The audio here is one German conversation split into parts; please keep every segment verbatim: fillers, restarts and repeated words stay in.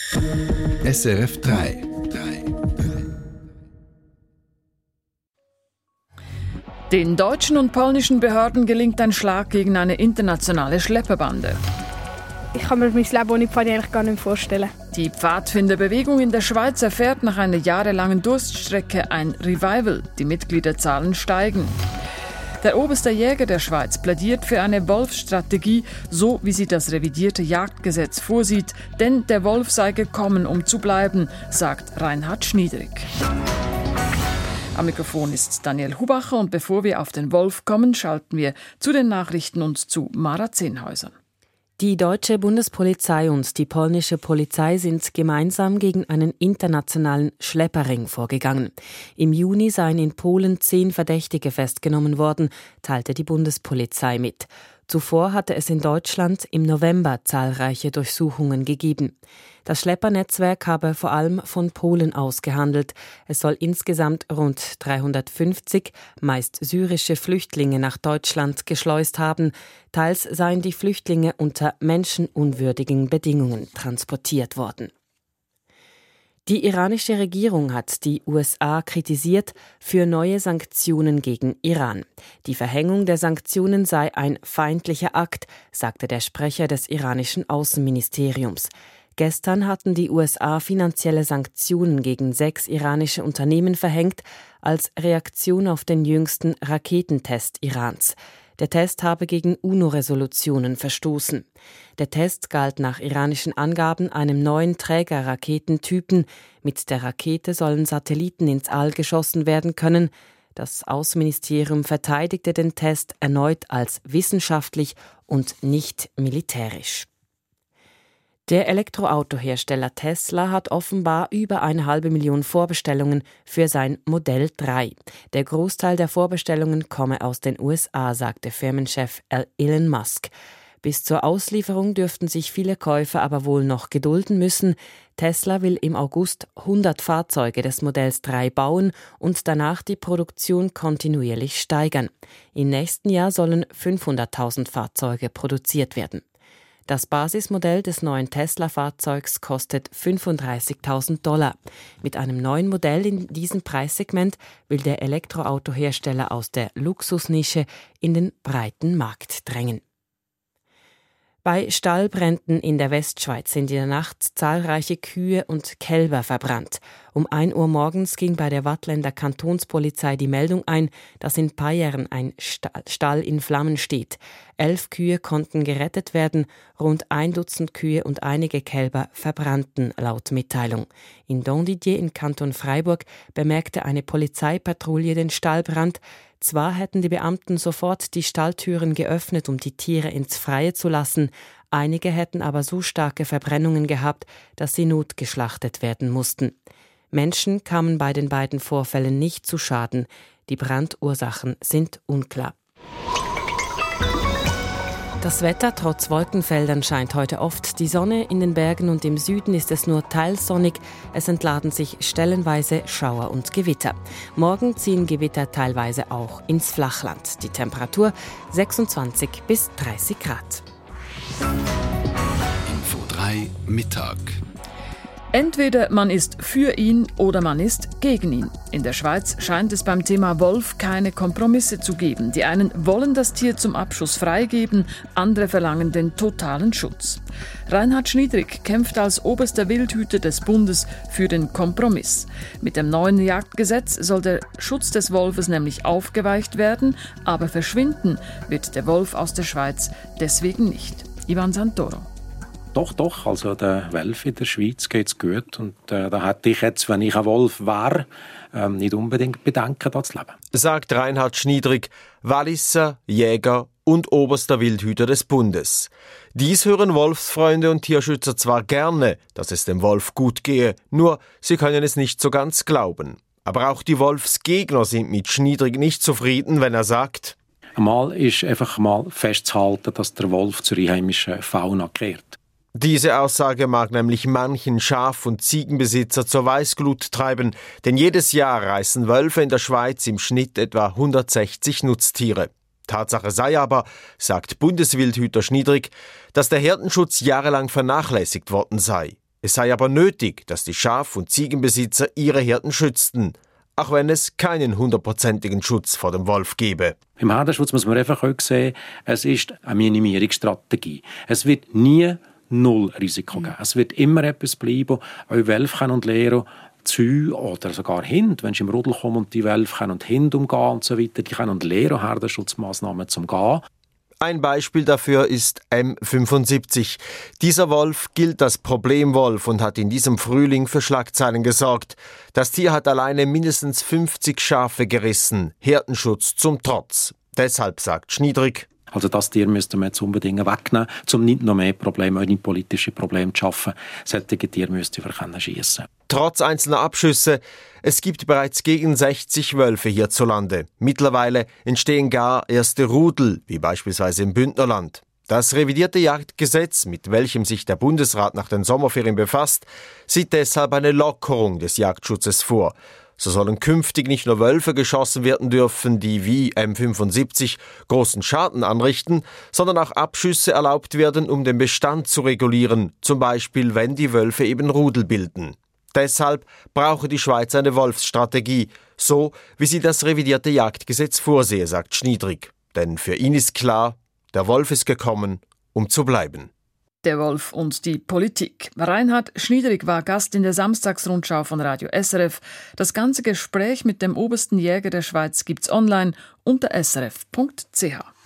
S R F drei. Den deutschen und polnischen Behörden gelingt ein Schlag gegen eine internationale Schlepperbande. Ich kann mir mein Leben ohne Pfadi eigentlich gar nicht vorstellen. Die Pfadfinderbewegung in der Schweiz erfährt nach einer jahrelangen Durststrecke ein Revival. Die Mitgliederzahlen steigen. Der oberste Jäger der Schweiz plädiert für eine Wolfsstrategie, so wie sie das revidierte Jagdgesetz vorsieht. Denn der Wolf sei gekommen, um zu bleiben, sagt Reinhard Schniedrig. Am Mikrofon ist Daniel Hubacher und bevor wir auf den Wolf kommen, schalten wir zu den Nachrichten und zu Mara Zehnhäuser. Die deutsche Bundespolizei und die polnische Polizei sind gemeinsam gegen einen internationalen Schlepperring vorgegangen. Im Juni seien in Polen zehn Verdächtige festgenommen worden, teilte die Bundespolizei mit. Zuvor hatte es in Deutschland im November zahlreiche Durchsuchungen gegeben. Das Schleppernetzwerk habe vor allem von Polen aus gehandelt. Es soll insgesamt rund dreihundertfünfzig, meist syrische Flüchtlinge nach Deutschland geschleust haben. Teils seien die Flüchtlinge unter menschenunwürdigen Bedingungen transportiert worden. Die iranische Regierung hat die U S A kritisiert für neue Sanktionen gegen Iran. Die Verhängung der Sanktionen sei ein feindlicher Akt, sagte der Sprecher des iranischen Außenministeriums. Gestern hatten die U S A finanzielle Sanktionen gegen sechs iranische Unternehmen verhängt, als Reaktion auf den jüngsten Raketentest Irans. Der Test habe gegen UNO-Resolutionen verstoßen. Der Test galt nach iranischen Angaben einem neuen Trägerraketentypen. Mit der Rakete sollen Satelliten ins All geschossen werden können. Das Außenministerium verteidigte den Test erneut als wissenschaftlich und nicht militärisch. Der Elektroautohersteller Tesla hat offenbar über eine halbe Million Vorbestellungen für sein Modell drei. Der Großteil der Vorbestellungen komme aus den U S A, sagte Firmenchef Elon Musk. Bis zur Auslieferung dürften sich viele Käufer aber wohl noch gedulden müssen. Tesla will im August hundert Fahrzeuge des Modells drei bauen und danach die Produktion kontinuierlich steigern. Im nächsten Jahr sollen fünfhunderttausend Fahrzeuge produziert werden. Das Basismodell des neuen Tesla-Fahrzeugs kostet fünfunddreißigtausend Dollar. Mit einem neuen Modell in diesem Preissegment will der Elektroautohersteller aus der Luxusnische in den breiten Markt drängen. Bei Stallbränden in der Westschweiz sind in der Nacht zahlreiche Kühe und Kälber verbrannt. Um ein Uhr morgens ging bei der Waadtländer Kantonspolizei die Meldung ein, dass in Payern ein Stall in Flammen steht. Elf Kühe konnten gerettet werden, rund ein Dutzend Kühe und einige Kälber verbrannten, laut Mitteilung. In Dondidier im Kanton Freiburg bemerkte eine Polizeipatrouille den Stallbrand. Zwar hätten die Beamten sofort die Stalltüren geöffnet, um die Tiere ins Freie zu lassen, einige hätten aber so starke Verbrennungen gehabt, dass sie notgeschlachtet werden mussten. Menschen kamen bei den beiden Vorfällen nicht zu Schaden. Die Brandursachen sind unklar. Das Wetter trotz Wolkenfeldern scheint heute oft. Die Sonne in den Bergen und im Süden ist es nur teils sonnig. Es entladen sich stellenweise Schauer und Gewitter. Morgen ziehen Gewitter teilweise auch ins Flachland. Die Temperatur sechsundzwanzig bis dreißig Grad. Info drei Mittag. Entweder man ist für ihn oder man ist gegen ihn. In der Schweiz scheint es beim Thema Wolf keine Kompromisse zu geben. Die einen wollen das Tier zum Abschuss freigeben, andere verlangen den totalen Schutz. Reinhard Schniedrig kämpft als oberster Wildhüter des Bundes für den Kompromiss. Mit dem neuen Jagdgesetz soll der Schutz des Wolfes nämlich aufgeweicht werden, aber verschwinden wird der Wolf aus der Schweiz deswegen nicht. Ivan Santoro. Doch, doch, also der Wölfe in der Schweiz geht's gut und äh, da hätte ich jetzt, wenn ich ein Wolf wäre, ähm, nicht unbedingt Bedenken, da zu leben. Sagt Reinhard Schniedrig, Walliser, Jäger und oberster Wildhüter des Bundes. Dies hören Wolfsfreunde und Tierschützer zwar gerne, dass es dem Wolf gut gehe, nur sie können es nicht so ganz glauben. Aber auch die Wolfsgegner sind mit Schniedrig nicht zufrieden, wenn er sagt: Einmal ist einfach mal festzuhalten, dass der Wolf zur einheimischen Fauna gehört. Diese Aussage mag nämlich manchen Schaf- und Ziegenbesitzer zur Weißglut treiben, denn jedes Jahr reißen Wölfe in der Schweiz im Schnitt etwa hundertsechzig Nutztiere. Tatsache sei aber, sagt Bundeswildhüter Schniedrig, dass der Herdenschutz jahrelang vernachlässigt worden sei. Es sei aber nötig, dass die Schaf- und Ziegenbesitzer ihre Herden schützten, auch wenn es keinen hundertprozentigen Schutz vor dem Wolf gebe. Im Herdenschutz muss man einfach auch sehen, es ist eine Minimierungsstrategie. Es wird nie null Risiko geben. Es wird immer etwas bleiben. Auch Wölfe und Lehrer, Zü oder sogar Hunde, wenn sie im Rudel kommen und die Wölfe und Hunde umgehen und so weiter, die können Lehrer Herdenschutzmaßnahmen zum Gehen. Ein Beispiel dafür ist M fünfundsiebzig. Dieser Wolf gilt als Problemwolf und hat in diesem Frühling für Schlagzeilen gesorgt. Das Tier hat alleine mindestens fünfzig Schafe gerissen. Herdenschutz zum Trotz. Deshalb sagt Schniedrig: Also das Tier müsste man jetzt unbedingt wegnehmen, um nicht noch mehr Probleme, auch nicht politische Probleme zu schaffen. Solche Tiere müsste man schiessen. Trotz einzelner Abschüsse, es gibt bereits gegen sechzig Wölfe hierzulande. Mittlerweile entstehen gar erste Rudel, wie beispielsweise im Bündnerland. Das revidierte Jagdgesetz, mit welchem sich der Bundesrat nach den Sommerferien befasst, sieht deshalb eine Lockerung des Jagdschutzes vor. So sollen künftig nicht nur Wölfe geschossen werden dürfen, die wie M fünfundsiebzig großen Schaden anrichten, sondern auch Abschüsse erlaubt werden, um den Bestand zu regulieren, zum Beispiel wenn die Wölfe eben Rudel bilden. Deshalb brauche die Schweiz eine Wolfsstrategie, so wie sie das revidierte Jagdgesetz vorsehe, sagt Schniedrig. Denn für ihn ist klar, der Wolf ist gekommen, um zu bleiben. Der Wolf und die Politik. Reinhard Schniedrig war Gast in der Samstagsrundschau von Radio S R F. Das ganze Gespräch mit dem obersten Jäger der Schweiz gibt's online unter s r f punkt c h.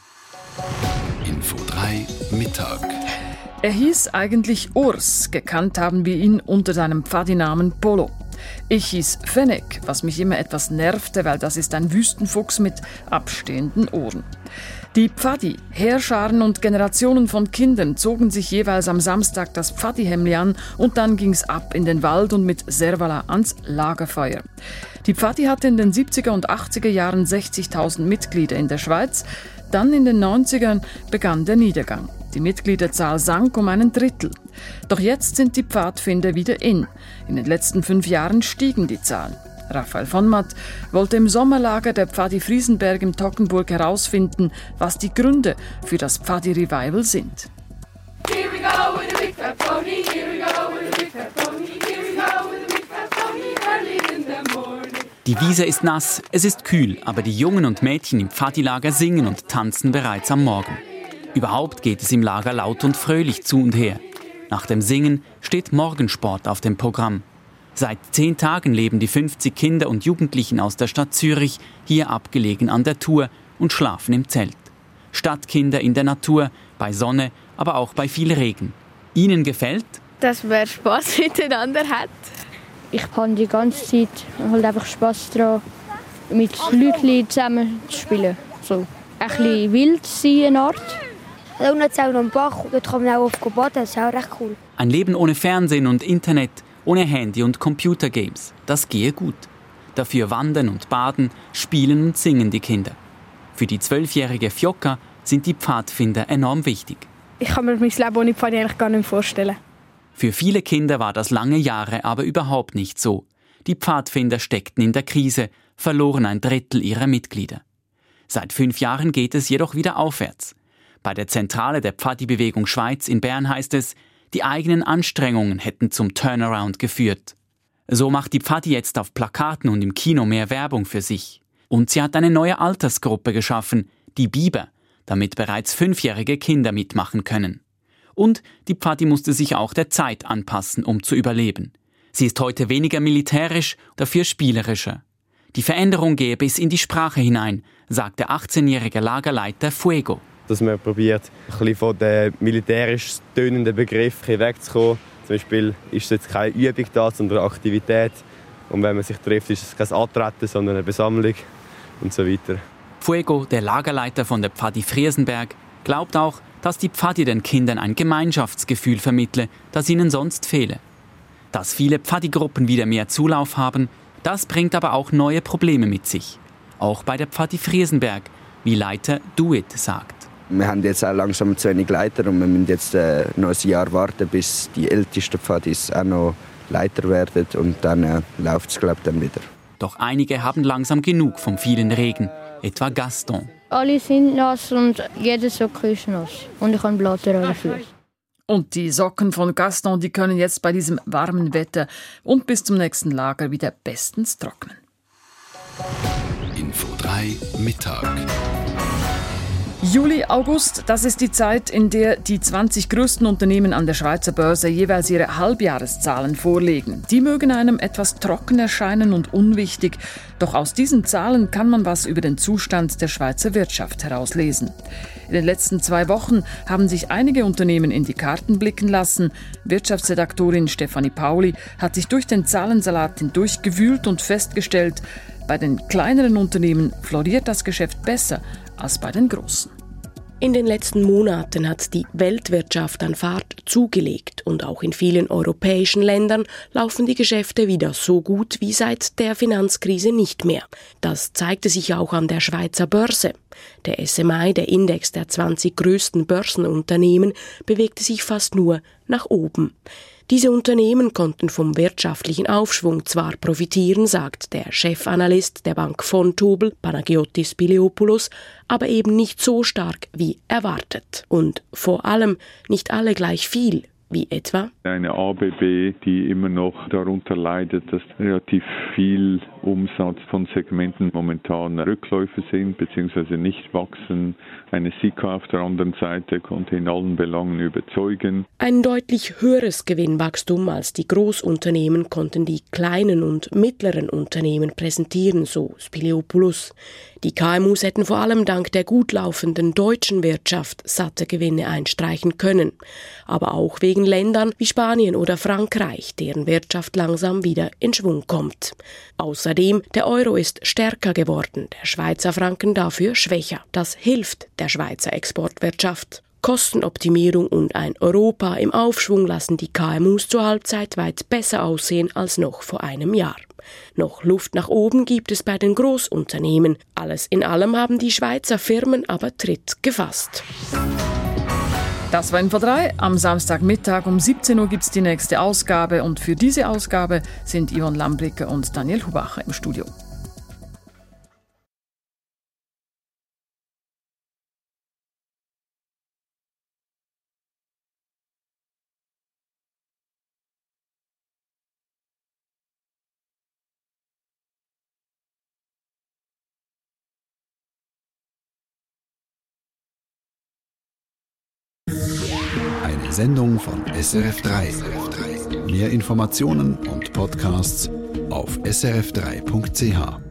Info drei Mittag. Er hieß eigentlich Urs, gekannt haben wir ihn unter seinem Pfadinamen Polo. Ich hieß Fennec, was mich immer etwas nervte, weil das ist ein Wüstenfuchs mit abstehenden Ohren. Die Pfadi, Heerscharen und Generationen von Kindern zogen sich jeweils am Samstag das Pfadi-Hemli an und dann ging's ab in den Wald und mit Servala ans Lagerfeuer. Die Pfadi hatte in den siebziger und achtziger Jahren sechzigtausend Mitglieder in der Schweiz. Dann in den neunzigern begann der Niedergang. Die Mitgliederzahl sank um einen Drittel. Doch jetzt sind die Pfadfinder wieder in. In den letzten fünf Jahren stiegen die Zahlen. Raphael von Matt wollte im Sommerlager der Pfadi Friesenberg im Toggenburg herausfinden, was die Gründe für das Pfadi-Revival sind. Here we go with a big fat pony, here we go with a big fat pony, here we go with a big fat pony, early in the morning. Die Wiese ist nass, es ist kühl, aber die Jungen und Mädchen im Pfadi-Lager singen und tanzen bereits am Morgen. Überhaupt geht es im Lager laut und fröhlich zu und her. Nach dem Singen steht Morgensport auf dem Programm. Seit zehn Tagen leben die fünfzig Kinder und Jugendlichen aus der Stadt Zürich hier abgelegen an der Thur und schlafen im Zelt. Stadtkinder in der Natur, bei Sonne, aber auch bei viel Regen. Ihnen gefällt, dass man Spass miteinander hat. Ich habe die ganze Zeit halt einfach Spass daran, mit Leuten zusammen zu spielen. So. Ein bisschen wild sein, eine Art. Da unten ist auch noch ein Bach, dort kann man auch oft baden, das ist auch recht cool. Ein Leben ohne Fernsehen und Internet, ohne Handy und Computergames, das gehe gut. Dafür wandern und baden, spielen und singen die Kinder. Für die zwölfjährige Fjoka sind die Pfadfinder enorm wichtig. Ich kann mir mein Leben ohne Pfadi eigentlich gar nicht vorstellen. Für viele Kinder war das lange Jahre aber überhaupt nicht so. Die Pfadfinder steckten in der Krise, verloren ein Drittel ihrer Mitglieder. Seit fünf Jahren geht es jedoch wieder aufwärts. Bei der Zentrale der Pfadi-Bewegung Schweiz in Bern heißt es, die eigenen Anstrengungen hätten zum Turnaround geführt. So macht die Pfadi jetzt auf Plakaten und im Kino mehr Werbung für sich. Und sie hat eine neue Altersgruppe geschaffen, die Biber, damit bereits fünfjährige Kinder mitmachen können. Und die Pfadi musste sich auch der Zeit anpassen, um zu überleben. Sie ist heute weniger militärisch, dafür spielerischer. Die Veränderung gehe bis in die Sprache hinein, sagt der achtzehnjährige Lagerleiter Fuego. Dass man probiert, ein bisschen von den militärisch tönenden Begriffen wegzukommen. Zum Beispiel ist es jetzt keine Übung da, sondern eine Aktivität. Und wenn man sich trifft, ist es kein Antreten, sondern eine Besammlung und so weiter. Fuego, der Lagerleiter von der Pfadi Friesenberg, glaubt auch, dass die Pfadi den Kindern ein Gemeinschaftsgefühl vermittle, das ihnen sonst fehle. Dass viele Pfadi-Gruppen wieder mehr Zulauf haben, das bringt aber auch neue Probleme mit sich. Auch bei der Pfadi Friesenberg, wie Leiter Duit sagt. Wir haben jetzt auch langsam zu wenig Leiter und wir müssen jetzt äh, noch ein Jahr warten, bis die ältesten Pfadis auch noch Leiter werden und dann äh, läuft es, glaube ich, dann wieder. Doch einige haben langsam genug vom vielen Regen, etwa Gaston. Alle sind nass und jede Socke ist nass. Und ich habe Blatter an den Füßen. Und die Socken von Gaston, die können jetzt bei diesem warmen Wetter und bis zum nächsten Lager wieder bestens trocknen. Info drei Mittag. Juli, August, das ist die Zeit, in der die zwanzig größten Unternehmen an der Schweizer Börse jeweils ihre Halbjahreszahlen vorlegen. Die mögen einem etwas trocken erscheinen und unwichtig, doch aus diesen Zahlen kann man was über den Zustand der Schweizer Wirtschaft herauslesen. In den letzten zwei Wochen haben sich einige Unternehmen in die Karten blicken lassen. Wirtschaftsredaktorin Stefanie Pauli hat sich durch den Zahlensalat hindurch gewühlt und festgestellt, bei den kleineren Unternehmen floriert das Geschäft besser als bei den großen. In den letzten Monaten hat die Weltwirtschaft an Fahrt zugelegt und auch in vielen europäischen Ländern laufen die Geschäfte wieder so gut wie seit der Finanzkrise nicht mehr. Das zeigte sich auch an der Schweizer Börse. Der S M I, der Index der zwanzig größten Börsenunternehmen, bewegte sich fast nur nach oben. Diese Unternehmen konnten vom wirtschaftlichen Aufschwung zwar profitieren, sagt der Chefanalyst der Bank Vontobel, Panagiotis Spiliopoulos, aber eben nicht so stark wie erwartet. Und vor allem nicht alle gleich viel. Wie etwa eine A B B, die immer noch darunter leidet, dass relativ viel Umsatz von Segmenten momentan Rückläufe sind bzw. nicht wachsen. Eine Sika auf der anderen Seite konnte in allen Belangen überzeugen. Ein deutlich höheres Gewinnwachstum als die Großunternehmen konnten die kleinen und mittleren Unternehmen präsentieren, so Spiliopoulos. Die K M Us hätten vor allem dank der gut laufenden deutschen Wirtschaft satte Gewinne einstreichen können. Aber auch wegen Ländern wie Spanien oder Frankreich, deren Wirtschaft langsam wieder in Schwung kommt. Außerdem, der Euro ist stärker geworden, der Schweizer Franken dafür schwächer. Das hilft der Schweizer Exportwirtschaft. Kostenoptimierung und ein Europa im Aufschwung lassen die K M Us zur Halbzeit weit besser aussehen als noch vor einem Jahr. Noch Luft nach oben gibt es bei den Großunternehmen. Alles in allem haben die Schweizer Firmen aber Tritt gefasst. Das war Info drei. Am Samstagmittag um siebzehn Uhr gibt es die nächste Ausgabe. Und für diese Ausgabe sind Yvonne Lambricke und Daniel Hubacher im Studio. Eine Sendung von S R F drei. Mehr Informationen und Podcasts auf s r f drei punkt c h.